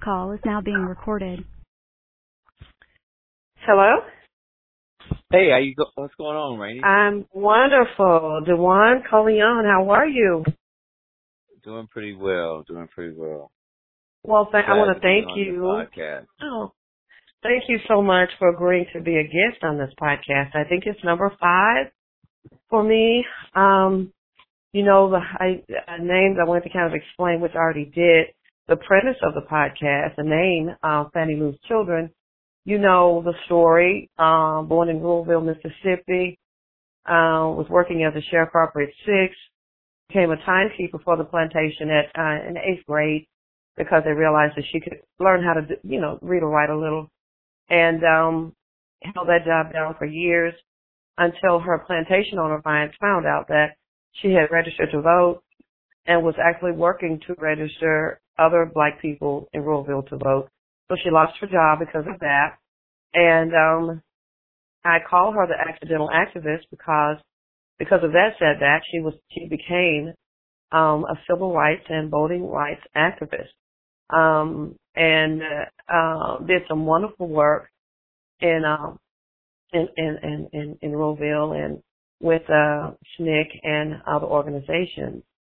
call is now being recorded. Hello? Hey, what's going on, Rainey? I'm wonderful. Dewan Coleon, how are you? Doing pretty well. Well, I want to thank you. Podcast. Oh, thank you so much for agreeing to be a guest on this podcast. I think it's number 5 for me. The names I wanted to kind of explain, which I already did. The premise of the podcast, the name, Fannie Lou's Children. You know the story. Born in Louisville, Mississippi. Was working as a sharecropper at 6. Became a timekeeper for the plantation in the 8th grade because they realized that she could learn how to, read or write a little. And held that job down for years until her plantation owner found out that she had registered to vote and was actually working to register other black people in Louisville to vote. So she lost her job because of that. And I call her the accidental activist because of that setback, she became a civil rights and voting rights activist, and did some wonderful work in Louisville and with SNCC and other organizations.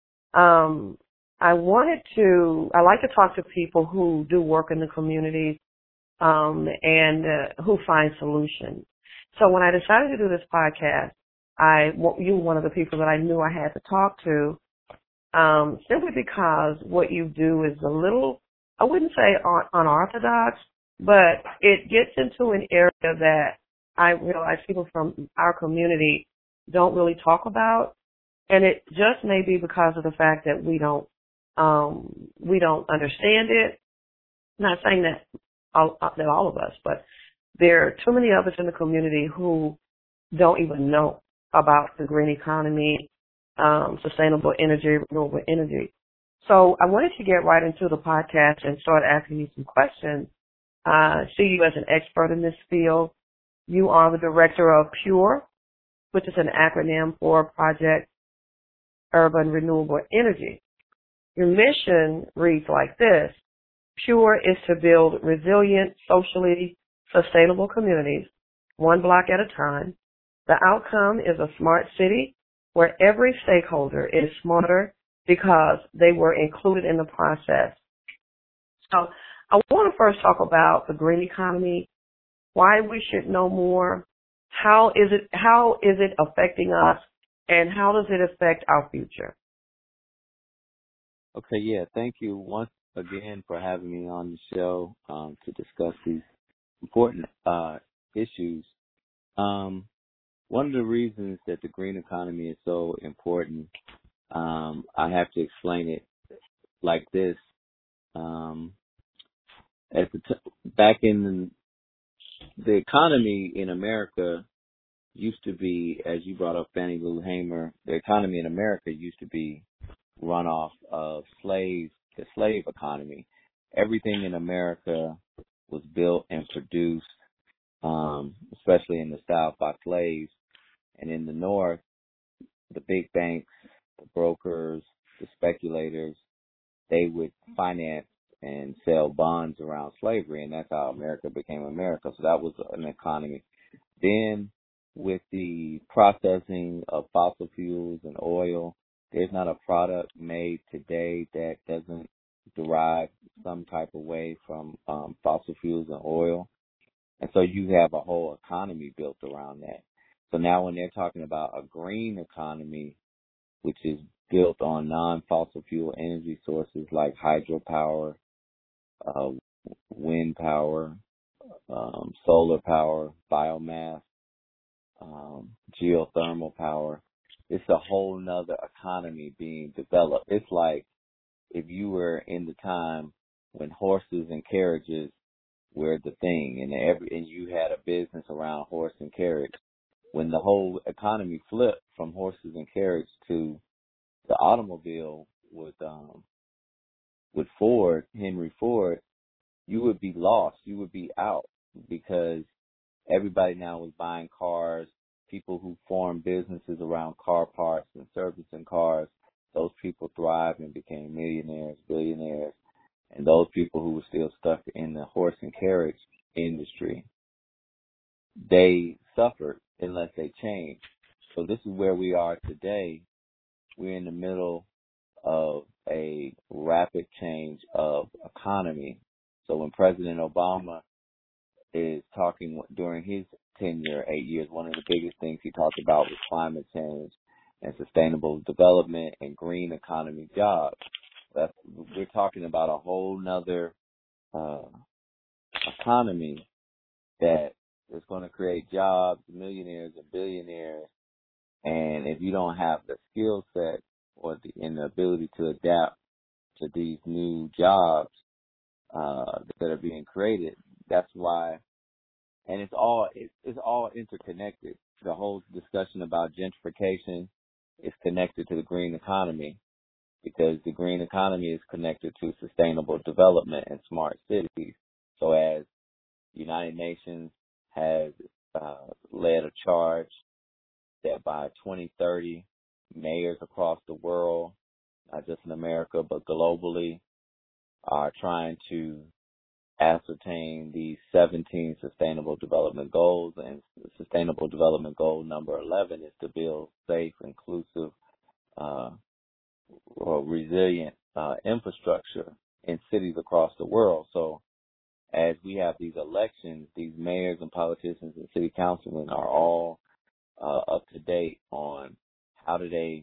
I like to talk to people who do work in the communities and who find solutions. So when I decided to do this podcast, you were one of the people that I knew I had to talk to, simply because what you do is a little, I wouldn't say unorthodox, but it gets into an area that I realize people from our community don't really talk about, and it just may be because of the fact that we don't understand it. I'm not saying that all of us, but there are too many of us in the community who don't even know about the green economy, sustainable energy, renewable energy. So I wanted to get right into the podcast and start asking you some questions. See you as an expert in this field. You are the director of PURE, which is an acronym for Project Urban Renewable Energy. Your mission reads like this: PURE is to build resilient, socially sustainable communities, one block at a time. The outcome is a smart city where every stakeholder is smarter because they were included in the process. So I want to first talk about the green economy, why we should know more, how is it affecting us, and how does it affect our future? Okay, yeah, thank you once again for having me on the show to discuss these important issues. One of the reasons that the green economy is so important, I have to explain it like this. Back in the economy in America used to be, as you brought up Fannie Lou Hamer, the economy in America used to be run off of the slave economy. Everything in America was built and produced, especially in the South, by slaves. And in the North, the big banks, the brokers, the speculators, they would finance and sell bonds around slavery, and that's how America became America. So that was an economy. Then with the processing of fossil fuels and oil, there's not a product made today that doesn't derive some type of way from fossil fuels and oil. And so you have a whole economy built around that. So now when they're talking about a green economy, which is built on non-fossil fuel energy sources like hydropower, wind power, solar power, biomass, geothermal power, it's a whole nother economy being developed. It's like if you were in the time when horses and carriages were the thing, and you had a business around horse and carriage. When the whole economy flipped from horses and carriage to the automobile with Henry Ford, you would be lost. You would be out because everybody now was buying cars. People who formed businesses around car parts and servicing cars, those people thrived and became millionaires, billionaires. And those people who were still stuck in the horse and carriage industry, they suffered unless they changed. So this is where we are today. We're in the middle of a rapid change of economy. So when President Obama is talking during his tenure, 8 years, one of the biggest things he talked about was climate change and sustainable development and green economy jobs. We're talking about a whole nother economy that is going to create jobs, millionaires and billionaires. And if you don't have the skill set or the ability to adapt to these new jobs that are being created, that's why. And it's all interconnected. The whole discussion about gentrification is connected to the green economy, because the green economy is connected to sustainable development and smart cities. So as United Nations has led a charge that by 2030, mayors across the world, not just in America, but globally, are trying to ascertain these 17 sustainable development goals. And sustainable development goal number 11 is to build safe, inclusive, or resilient infrastructure in cities across the world. So as we have these elections, these mayors and politicians and city councilmen are all up to date on how do they,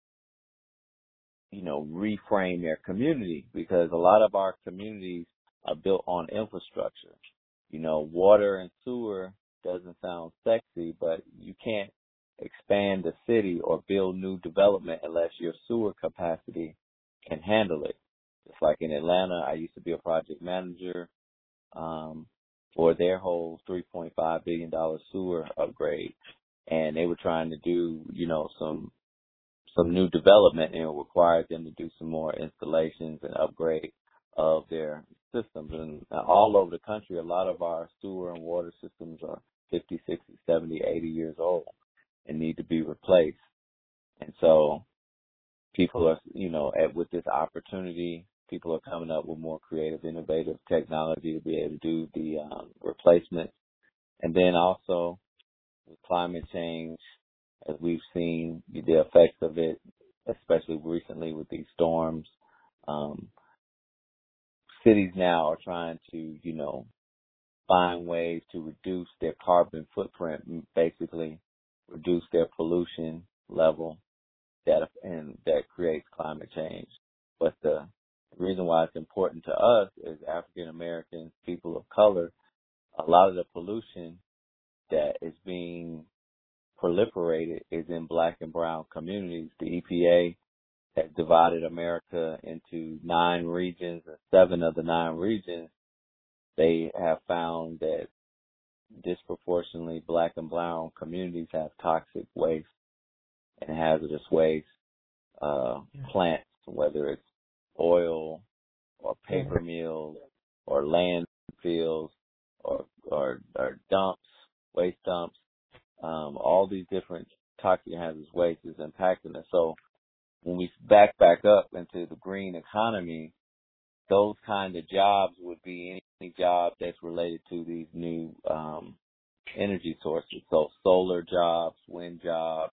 reframe their community, because a lot of our communities are built on infrastructure. Water and sewer doesn't sound sexy, but you can't expand the city or build new development unless your sewer capacity can handle it. Just like in Atlanta, I used to be a project manager for their whole $3.5 billion sewer upgrade. And they were trying to do, some new development, and it required them to do some more installations and upgrade of their systems. And all over the country, a lot of our sewer and water systems are 50, 60, 70, 80 years old and need to be replaced. And so people are, with this opportunity, people are coming up with more creative, innovative technology to be able to do the replacement. And then also with climate change, as we've seen the effects of it, especially recently with these storms, cities now are trying to, find ways to reduce their carbon footprint, basically reduce their pollution level, that creates climate change. But the reason why it's important to us as African Americans, people of color, a lot of the pollution that is being proliferated is in Black and brown communities. The EPA has divided America into 9 regions, and 7 of the 9 regions, they have found that disproportionately Black and brown communities have toxic waste and hazardous waste, plants, whether it's oil or paper mills or landfills or dumps, waste dumps. All these different toxic and hazardous waste is impacting us. So when we back up into the green economy, those kind of jobs would be any job that's related to these new energy sources. So solar jobs, wind jobs,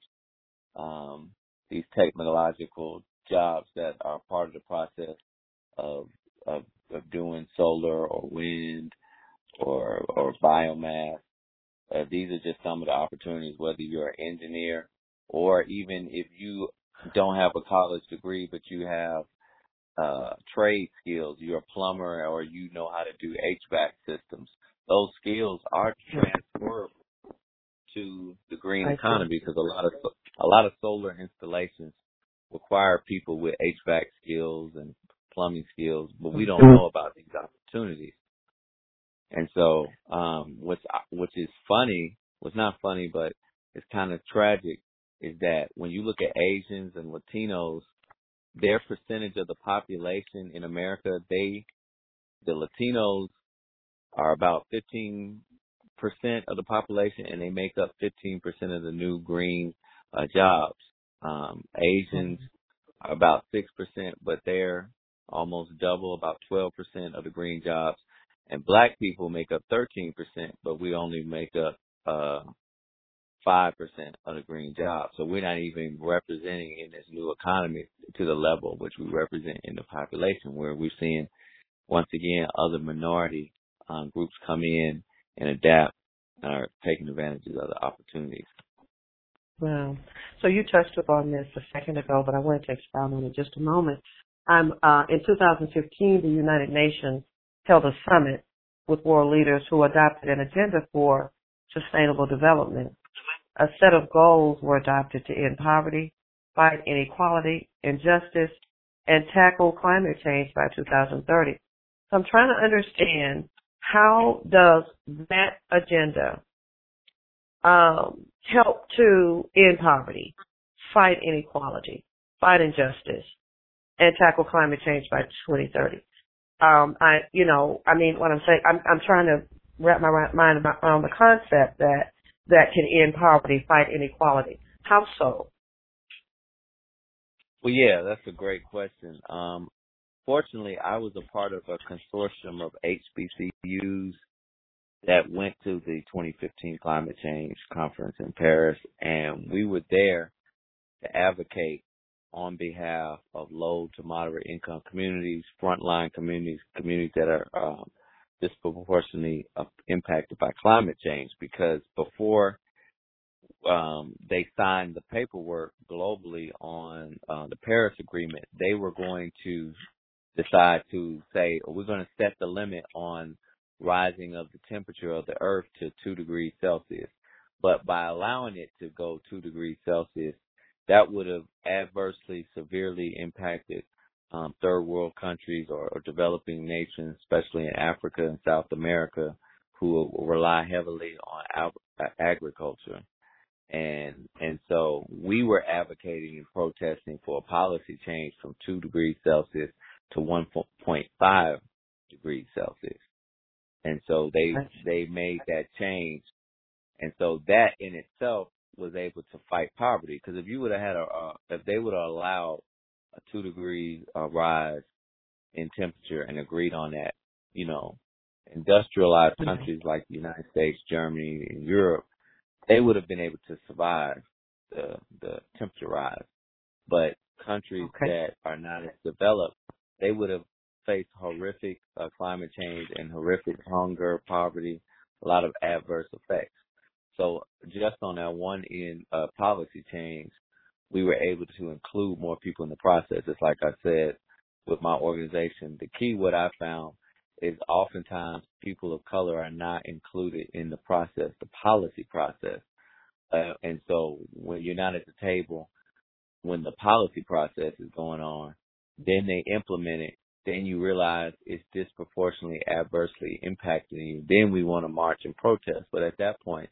these technological jobs that are part of the process of doing solar or wind or biomass. These are just some of the opportunities, whether you're an engineer or even if you don't have a college degree, but you have trade skills, you're a plumber or you know how to do HVAC systems. Those skills are transferable to the green economy, because a lot of solar installations require people with HVAC skills and plumbing skills, but we don't know about these opportunities. And so, which is funny, was not funny, but it's kind of tragic, is that when you look at Asians and Latinos, their percentage of the population in America, the Latinos are about 15% of the population, and they make up 15% of the new green jobs. Asians are about 6%, but they're almost double, about 12% of the green jobs. And black people make up 13%, but we only make up 5% of the green jobs. So we're not even representing in this new economy to the level which we represent in the population, where we're seeing, once again, other minority groups come in and adapt and are taking advantage of other opportunities. Wow. So you touched upon this a second ago, but I wanted to expound on it just a moment. In 2015, the United Nations held a summit with world leaders who adopted an agenda for sustainable development. A set of goals were adopted to end poverty, fight inequality, injustice, and tackle climate change by 2030. So I'm trying to understand, how does that agenda help to end poverty, fight inequality, fight injustice, and tackle climate change by 2030? What I'm saying, I'm trying to wrap my mind around the concept that can end poverty, fight inequality. How so? Well, yeah, that's a great question. Fortunately, I was a part of a consortium of HBCUs that went to the 2015 climate change conference in Paris, and we were there to advocate on behalf of low to moderate income communities, frontline communities, communities that are disproportionately impacted by climate change, because before they signed the paperwork globally on the Paris Agreement, they were going to decide to say, we're going to set the limit on rising of the temperature of the earth to 2 degrees Celsius. But by allowing it to go 2 degrees Celsius, that would have adversely, severely impacted third world countries or developing nations, especially in Africa and South America, who rely heavily on agriculture. And so we were advocating and protesting for a policy change from 2 degrees Celsius to 1.5 degrees Celsius. And so they made that change. And so that in itself was able to fight poverty. Because if you would have had if they would have allowed a 2 degree rise in temperature and agreed on that, industrialized countries like the United States, Germany, and Europe, they would have been able to survive the temperature rise. But countries that are not as developed, they would have faced horrific climate change and horrific hunger, poverty, a lot of adverse effects. So just on that one end policy change, we were able to include more people in the process. It's like I said, with my organization, the key, what I found, is oftentimes people of color are not included in the process, the policy process. And so when you're not at the table, when the policy process is going on, then they implement it, then you realize it's disproportionately adversely impacting you. Then we want to march and protest. But at that point,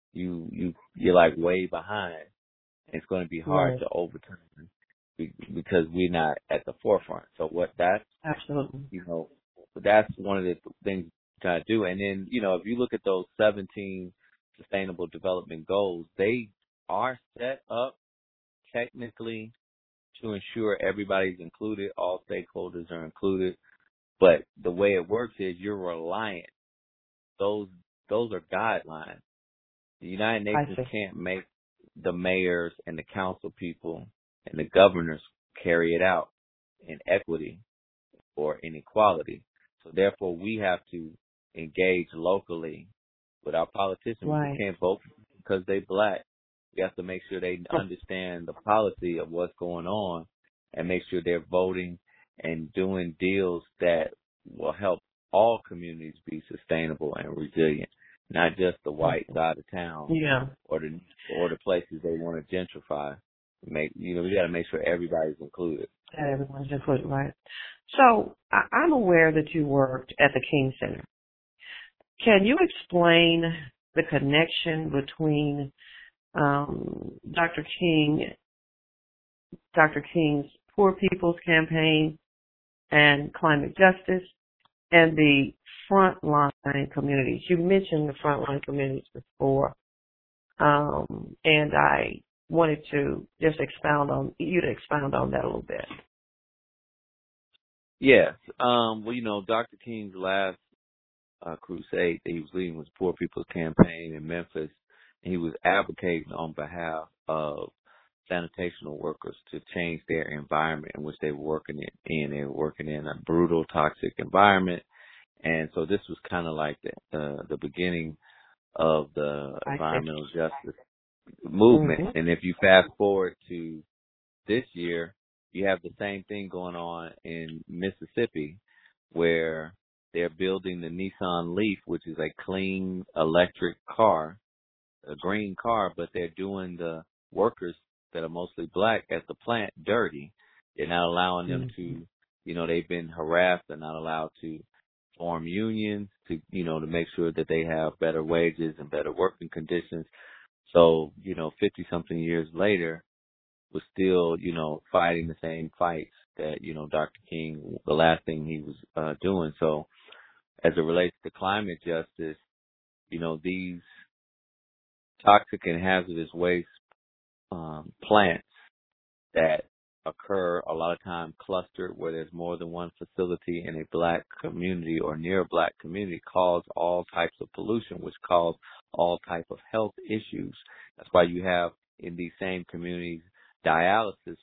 you're like way behind. It's going to be hard to overturn because we're not at the forefront. So absolutely, that's one of the things you got to do. And then, if you look at those 17 sustainable development goals, they are set up technically to ensure everybody's included, all stakeholders are included. But the way it works is you're reliant. Those are guidelines. The United Nations can't make the mayors and the council people and the governors carry it out in equity or inequality. So therefore, we have to engage locally with our politicians. We can't vote because they're black. We have to make sure they understand the policy of what's going on and make sure they're voting and doing deals that will help all communities be sustainable and resilient, not just the white side of town or the places they want to gentrify. We got to make sure everybody's included. Everyone's included, right? So I'm aware that you worked at the King Center. Can you explain the connection between Dr. King's Poor People's Campaign and climate justice and the frontline communities? You mentioned the frontline communities before, and I wanted to just expound on that a little bit. Yes. Well, Dr. King's last crusade that he was leading was Poor People's Campaign in Memphis, and he was advocating on behalf of sanitational workers to change their environment in which they were working in. They were working in a brutal, toxic environment, and so this was kind of like the beginning of the I see. environmental justice movement. Mm-hmm. And if you fast forward to this year, you have the same thing going on in Mississippi, where they're building the Nissan Leaf, which is a clean electric car, a green car, but they're doing the workers that are mostly black at the plant dirty. They're not allowing them Mm-hmm. to, they've been harassed. They're not allowed to form unions to make sure that they have better wages and better working conditions. So, 50 something years later, was still, fighting the same fights that, Dr. King, the last thing he was doing. So as it relates to climate justice, these toxic and hazardous waste plants that occur a lot of times clustered where there's more than one facility in a black community or near a black community cause all types of pollution, which cause all type of health issues. That's why you have in these same communities dialysis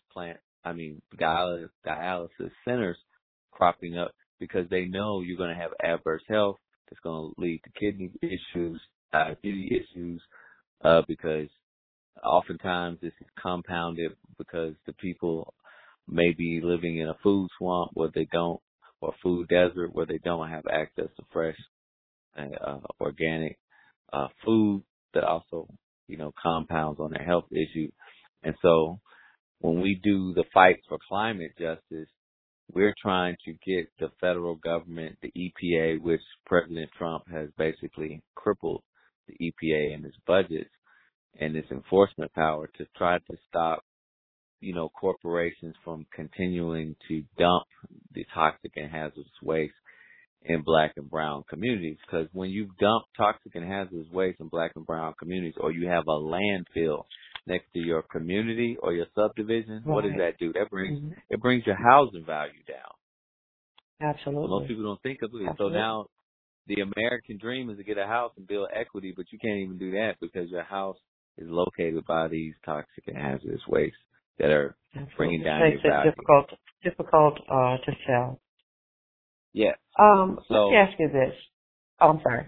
dialysis centers cropping up because they know you're going to have adverse health that's going to lead to kidney issues, diabetes issues, because oftentimes this is compounded because the people may be living in a food swamp where they don't, or food desert where they don't have access to fresh, organic, food that also, compounds on their health issue. And so when we do the fight for climate justice, we're trying to get the federal government, the EPA, which President Trump has basically crippled the EPA in its budgets and its enforcement power to try to stop, corporations from continuing to dump the toxic and hazardous waste in black and brown communities. Because when you dump toxic and hazardous waste in black and brown communities, or you have a landfill next to your community or your subdivision, what does Right. that do? Mm-hmm. It brings your housing value down. But most Absolutely. people don't think of it. So Absolutely. now the American dream is to get a house and build equity, but you can't even do that because your house is located by these toxic and hazardous waste that are bringing Absolutely. down Makes your it value. difficult to sell. Yes. Let me So, ask you this. Oh, I'm sorry.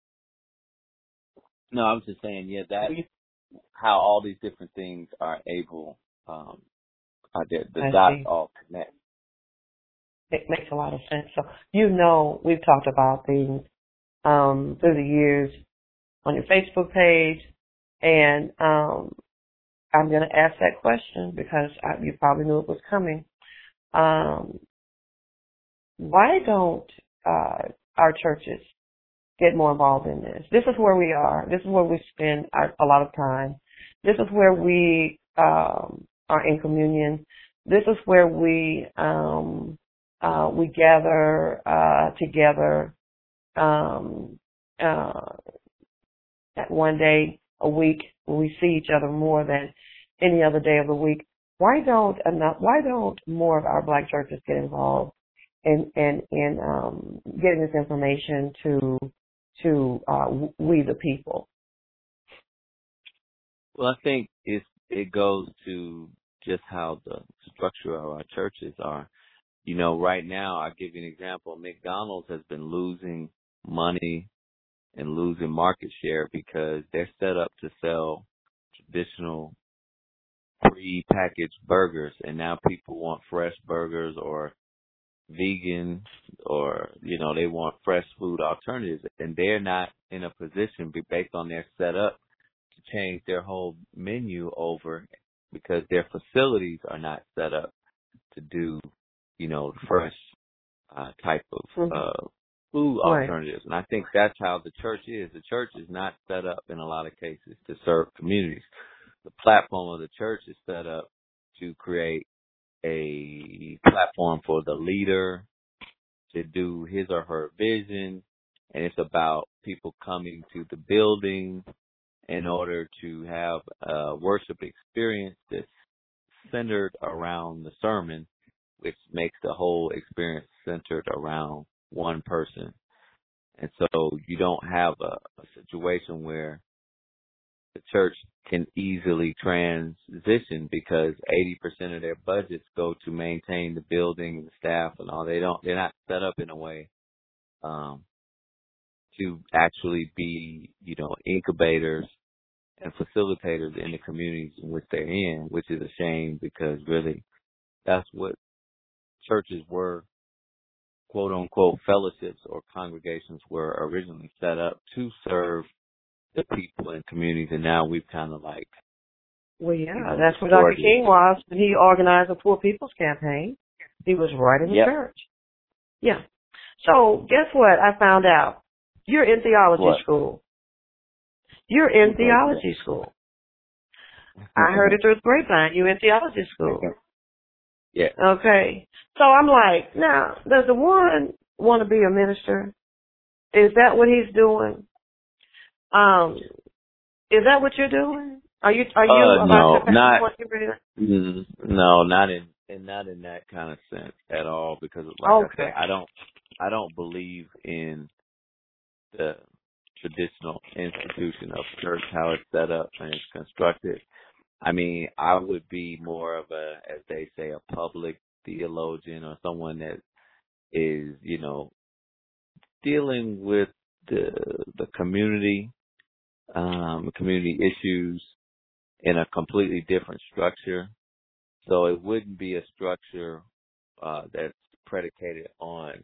no, I was just saying, how all these different things are able, the I dots see. all connect. It makes a lot of sense. So, we've talked about things through the years on your Facebook page, and I'm going to ask that question because you probably knew it was coming. Um, why don't our churches get more involved in this? This is where we are. This is where we spend a lot of time. This is where we are in communion. This is where we gather together uh, at one day a week when we see each other more than any other day of the week. Why don't more of our black churches get involved in getting this information to we the people? Well, I think it goes to just how the structure of our churches are. Right now, I'll give you an example. McDonald's has been losing money and losing market share because they're set up to sell traditional pre-packaged burgers, and now people want fresh burgers or vegan or, they want fresh food alternatives, and they're not in a position based on their setup to change their whole menu over because their facilities are not set up to do, fresh type of Mm-hmm. food Right. alternatives. And I think that's how the church is. The church is not set up in a lot of cases to serve communities. The platform of the church is set up to create a platform for the leader to do his or her vision. And it's about people coming to the building in order to have a worship experience that's centered around the sermon, which makes the whole experience centered around one person. And so you don't have a situation where the church can easily transition because 80% of their budgets go to maintain the building and the staff and all. They're not set up in a way, to actually be, incubators and facilitators in the communities in which they're in, which is a shame because really that's what churches were, quote unquote, fellowships or congregations were originally set up to serve the people in communities, and now we've kind of like, well, yeah, that's what Dr. King was when he organized the Poor People's Campaign. He was right in the church. Yeah. So guess what I found out? You're in theology school. You're in theology school. I heard it through the grapevine. You're in theology school. Yeah. Okay. So I'm like, now, does the one want to be a minister? Is that what he's doing? Is that what you're doing? Are you no, not in that kind of sense at all, because like I said, I don't believe in the traditional institution of church, how it's set up and it's constructed. I mean, I would be more of a, as they say, a public theologian or someone that is, dealing with the community, community issues in a completely different structure. So it wouldn't be a structure that's predicated on,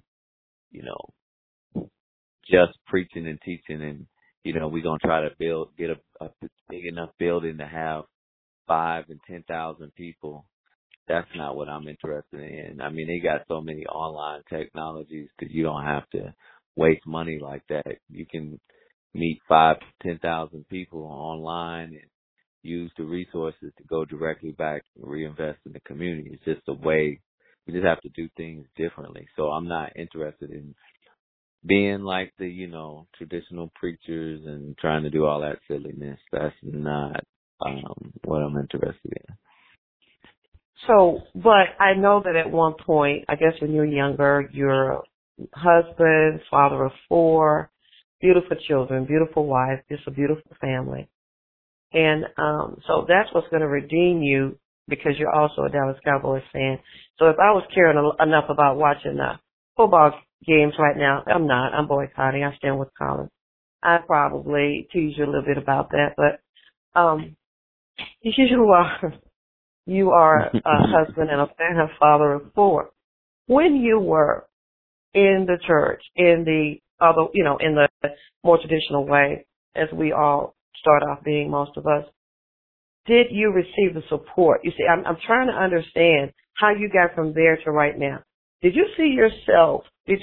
just preaching and teaching and, we're going to try to get a big enough building to have 5,000 and 10,000 people. That's not what I'm interested in. I mean, they got so many online technologies because you don't have to waste money like that. You can meet 5,000 to 10,000 people online and use the resources to go directly back and reinvest in the community. It's just a way. We just have to do things differently. So I'm not interested in being like the, traditional preachers and trying to do all that silliness. That's not what I'm interested in. So, but I know that at one point, I guess when you were younger, your husband, father of 4, beautiful children, beautiful wife, just a beautiful family. And so that's what's going to redeem you because you're also a Dallas Cowboys fan. So if I was caring enough about watching football games right now, I'm not. I'm boycotting. I stand with Colin. I'd probably tease you a little bit about that, but you are a husband and a father of 4. When you were in the church, in the other, in the more traditional way, as we all start off being, most of us, did you receive the support? You see, I'm trying to understand how you got from there to right now. Did you see yourself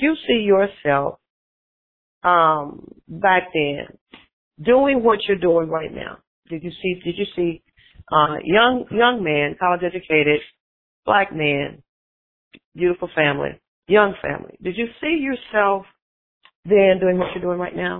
back then doing what you're doing right now? Did you see young man, college educated, black man, beautiful family, young family? Did you see yourself then doing what you're doing right now?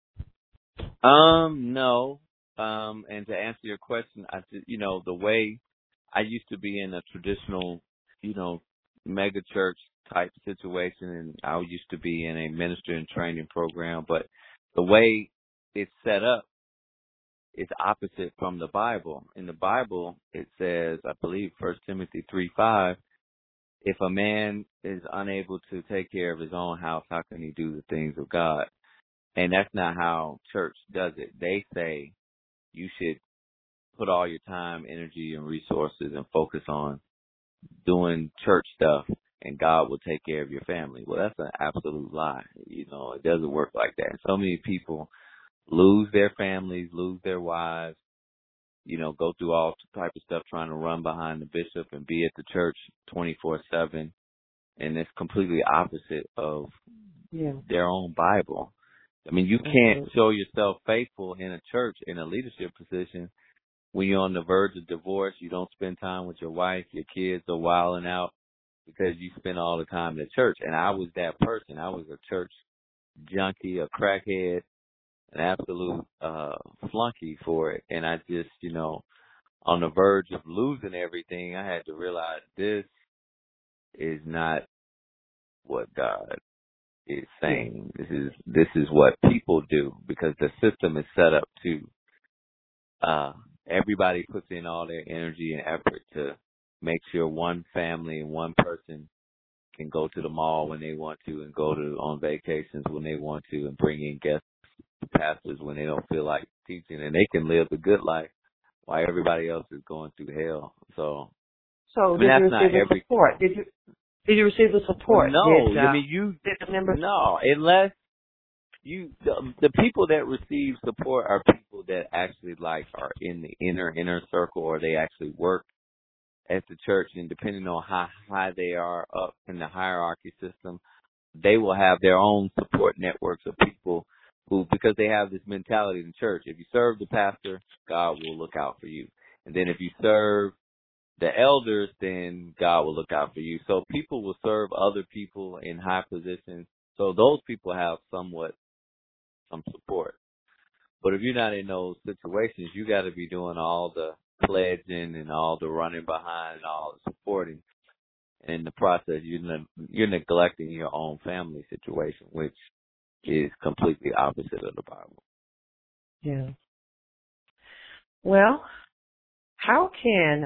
No. And to answer your question, the way I used to be in a traditional, mega church type situation, and I used to be in a minister in training program, but the way it's set up is opposite from the Bible. In the Bible, it says, I believe 1 Timothy 3:5, if a man is unable to take care of his own house, how can he do the things of God? And that's not how church does it. They say you should put all your time, energy, and resources and focus on doing church stuff, and God will take care of your family. Well, that's an absolute lie. It doesn't work like that. So many people lose their families, lose their wives, go through all type of stuff trying to run behind the bishop and be at the church 24/7. And it's completely opposite of their own Bible. I mean, you can't show yourself faithful in a church in a leadership position when you're on the verge of divorce. You don't spend time with your wife. Your kids are wilding out because you spend all the time in the church. And I was that person. I was a church junkie, a crackhead, an absolute flunky for it. And I just, on the verge of losing everything, I had to realize this is not what God is saying. This is what people do, because the system is set up to everybody puts in all their energy and effort to make sure one family and one person can go to the mall when they want to, and go to on vacations when they want to, and bring in guest pastors when they don't feel like teaching, and they can live the good life while everybody else is going through hell. So I mean, did you that's not receive the support? Did you receive the support? No, Did, I mean did the members? no, unless the people that receive support are people that actually are in the inner circle, or they actually work at the church, and depending on how high they are up in the hierarchy system, they will have their own support networks of people who, because they have this mentality in church, if you serve the pastor, God will look out for you. And then if you serve the elders, then God will look out for you. So people will serve other people in high positions. So those people have some support. But if you're not in those situations, you got to be doing all the pledging and all the running behind and all the supporting. And in the process, you're neglecting your own family situation, which is completely opposite of the Bible. Yeah. Well, how can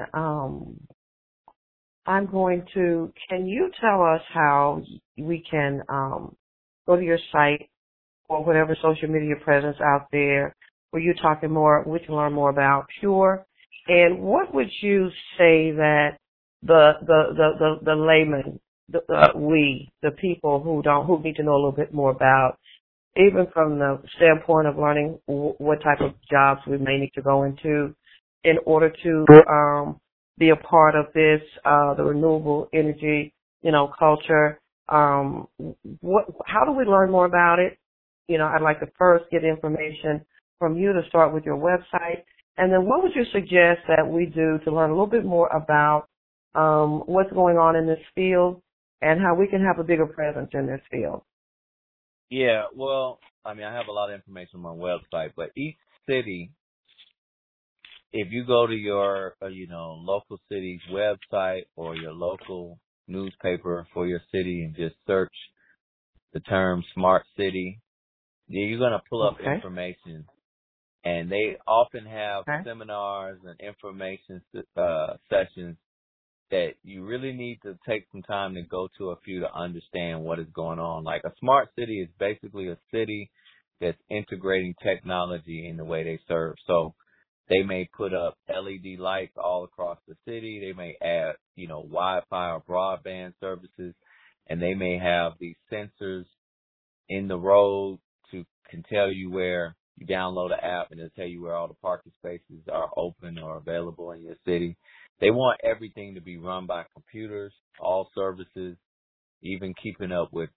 can you tell us how we can go to your site or whatever social media presence out there where you're talking more, we can learn more about Pure, and what would you say that the layman, the people who need to know a little bit more about, even from the standpoint of learning what type of jobs we may need to go into in order to be a part of this, the renewable energy, culture. How do we learn more about it? I'd like to first get information from you to start with your website. And then what would you suggest that we do to learn a little bit more about what's going on in this field and how we can have a bigger presence in this field? Yeah, well, I mean, I have a lot of information on my website, but each city, if you go to your, local city's website or your local newspaper for your city and just search the term smart city, you're going to pull up information. And they often have seminars and information sessions that you really need to take some time to go to a few to understand what is going on. Like, a smart city is basically a city that's integrating technology in the way they serve. So they may put up LED lights all across the city. They may add, Wi-Fi or broadband services, and they may have these sensors in the road can tell you where you download the app, and it'll tell you where all the parking spaces are open or available in your city. They want everything to be run by computers, all services, even keeping up with,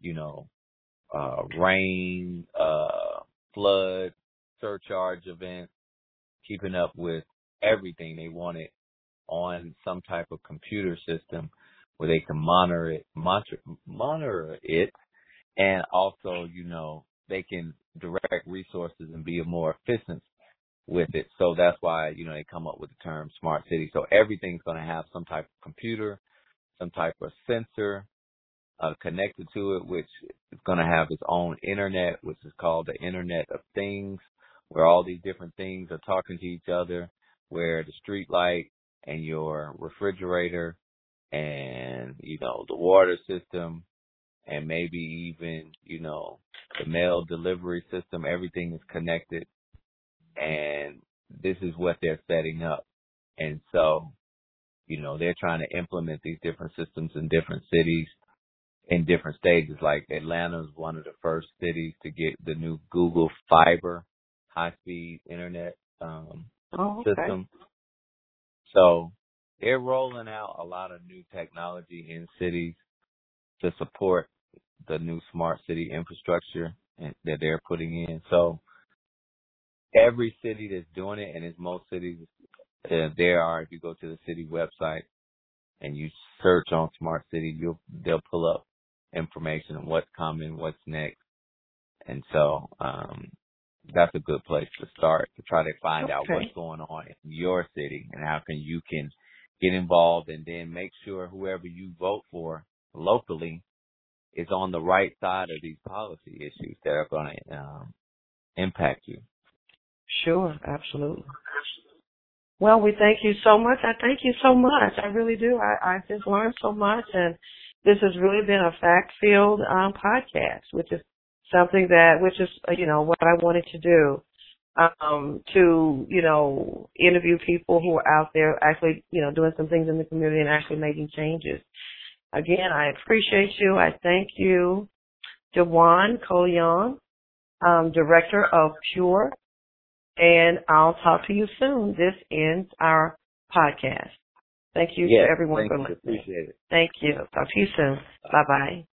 rain, flood, surcharge events, keeping up with everything. They want it on some type of computer system where they can monitor it, and also, they can direct resources and be more efficient with it. So that's why, they come up with the term smart city. So everything's going to have some type of computer, some type of sensor connected to it, which is going to have its own internet, which is called the Internet of Things, where all these different things are talking to each other, where the street light and your refrigerator and, the water system and maybe even, the mail delivery system, everything is connected, and this is what they're setting up. And so, they're trying to implement these different systems in different cities in different stages. Like, Atlanta is one of the first cities to get the new Google Fiber high-speed internet system. So they're rolling out a lot of new technology in cities to support the new smart city infrastructure that they're putting in. So every city that's doing it, and it's most cities, if you go to the city website and you search on smart city, they'll pull up information on what's coming, what's next. And so that's a good place to start, to try to find out what's going on in your city and how you can get involved, and then make sure whoever you vote for locally is on the right side of these policy issues that are going to impact you. Sure, absolutely. Well, we thank you so much. I thank you so much. I really do. I just learned so much, and this has really been a fact-filled podcast, which is something which is, what I wanted to do, to, interview people who are out there actually, doing some things in the community and actually making changes. Again, I appreciate you. I thank you, Dewan Colion, Director of PURE. And I'll talk to you soon. This ends our podcast. Thank you to everyone for listening. Appreciate it. Thank you. Talk to you soon. Bye-bye.